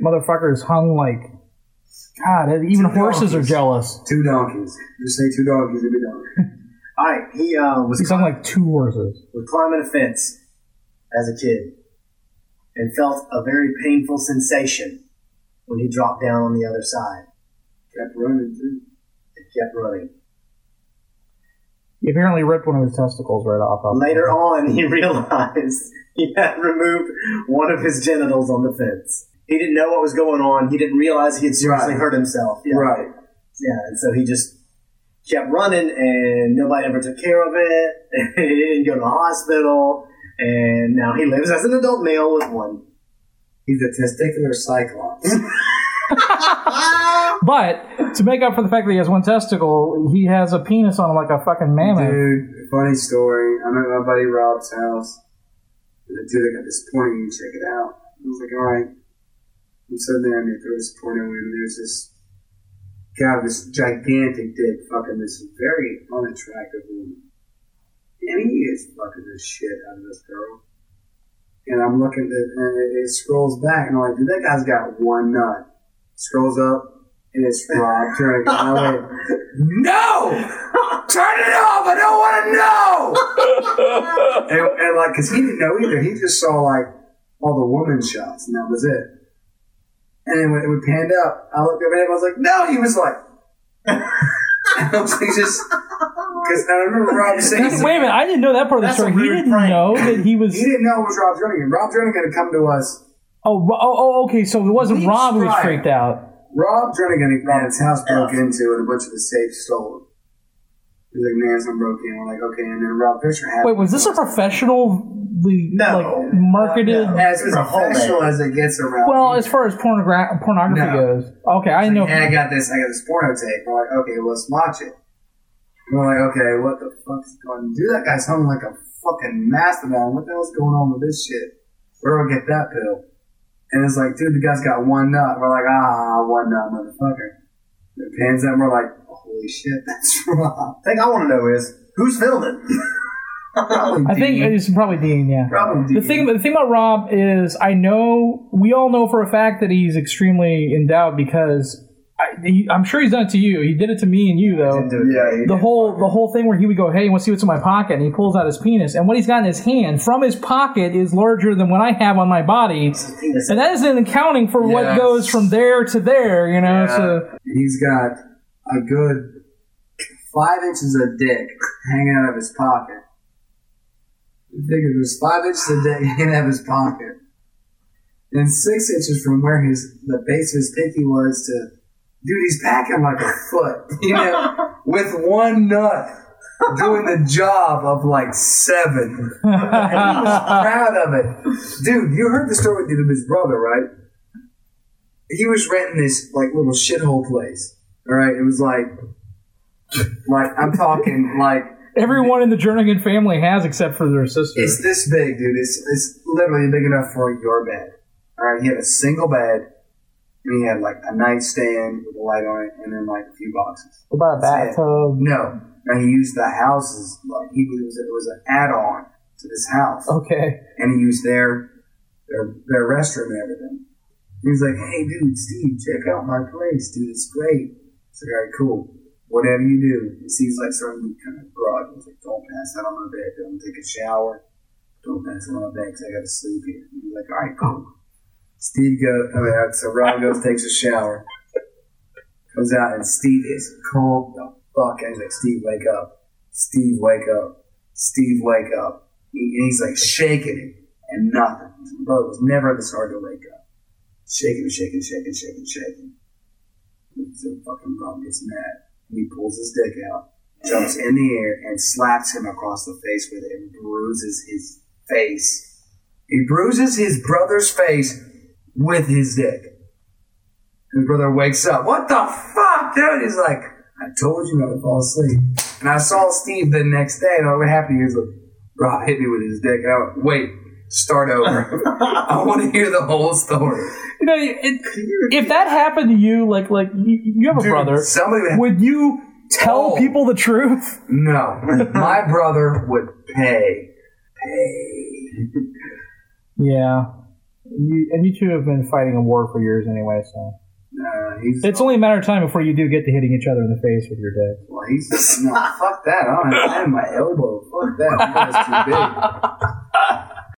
Motherfuckers hung like... God, even horses are jealous. 2 donkeys. Just say 2 donkeys, it'd be donkey. All right, He's hung like 2 horses. Was climbing a fence as a kid and felt a very painful sensation when he dropped down on the other side. Kept running, too. It kept running. He apparently ripped one of his testicles right off. Later on, he realized he had removed one of his genitals on the fence. He didn't know what was going on. He didn't realize he had seriously hurt himself. Yeah. Right. Yeah, and so he just kept running, and nobody ever took care of it. He didn't go to the hospital, and now he lives as an adult male with one. He's a testicular cyclops. But to make up for the fact that he has one testicle, he has a penis on like a fucking mammoth. Dude, funny story. I'm at my buddy Rob's house. And the dude, I got this porno, you check it out. I was like, alright. I'm sitting there and they throw this porno in, and there's this guy with this gigantic dick fucking this very unattractive woman. And he is fucking the shit out of this girl. And I'm looking at it, and it scrolls back, and I'm like, dude, that guy's got one nut. Scrolls up, and it's Rob Jernigan. And I went, no! Turn it off! I don't want to know! and like, because he didn't know either. He just saw, like, all the woman shots, and that was it. And then when it panned up, I looked over at him, I was like, no! He was like... I was like, just... Because I remember Rob saying... Wait a minute, I didn't know that part of the story. He didn't know that he was... He didn't know it was Rob Jernigan. Rob Jernigan had come to us... okay, so it wasn't Rob who was freaked out. Rob Jernigan had his house broke into and a bunch of the safes stolen. He was like, man, something broke in. We're like, okay, and then Rob Fisher had... Wait, was this a professional... marketed... No. As professional as it gets around. Well, as far as pornography goes. Okay, I know. And I got this porno tape. We're like, okay, well, let's watch it. And we're like, okay, what the fuck's going on? Dude, that guy's hung like a fucking mastodon. What the hell's going on with this shit? Where do I get that pill? And it's like, dude, the guy's got one nut. We're like, one nut, motherfucker. It pans up, and we're like, holy shit, that's Rob. The thing I want to know is, who's filming? I think it's probably Dean, yeah. Probably Dean. The thing about Rob is, we all know for a fact that he's extremely endowed because I'm sure he's done it to you. He did it to me and you, though. The whole thing where he would go, hey, you want to see what's in my pocket? And he pulls out his penis. And what he's got in his hand from his pocket is larger than what I have on my body. And that isn't accounting for what goes from there to there, you know? Yeah. So he's got a good 5 inches of dick hanging out of his pocket. I figured there's 5 inches of dick hanging out of his pocket. And 6 inches from where the base of his pinky was to... Dude, he's packing like a foot, you know, with one nut doing the job of like 7. And he was proud of it. Dude, you heard the story of his brother, right? He was renting this like little shithole place, all right? It was like I'm talking like... Everyone in the Jernigan family has except for their sister. It's this big, dude. It's literally big enough for your bed. All right, he had a single bed. And he had like a nightstand with a light on it, and then like a few boxes. What about a bathtub? No, and he used the houses like it was an add-on to this house. Okay. And he used their restroom and everything. He was like, "Hey, dude, Steve, check out my place, dude. It's great." It's like, "All right, cool. Whatever you do." And Steve's like starting to be kind of groggy. He's like, "Don't pass out on my bed. Don't take a shower. Don't pass out on my bed because I got to sleep here." And he's like, "All right, cool." Steve goes, so Rob goes, takes a shower, comes out, and Steve is calm the fuck. And he's like, "Steve, wake up. Steve, wake up. Steve, wake up." And he's like shaking him, and nothing. His brother was never this hard to wake up. Shaking. So fucking Rob gets mad. And he pulls his dick out, jumps in the air, and slaps him across the face with it and bruises his face. He bruises his brother's face with his dick. And his brother wakes up. "What the fuck, dude?" He's like, "I told you not to fall asleep." And I saw Steve the next day, and what happened? He was like, "Rob hit me with his dick." And I went, "Wait, start over." I want to hear the whole story. You know, if that happened to you, like you have a brother, would you tell people the truth? No. My brother would pay. Yeah. You two have been fighting a war for years anyway, so. It's only a matter of time before you do get to hitting each other in the face with your dick. Well, fuck that. I have my elbow. Fuck that. That's too big.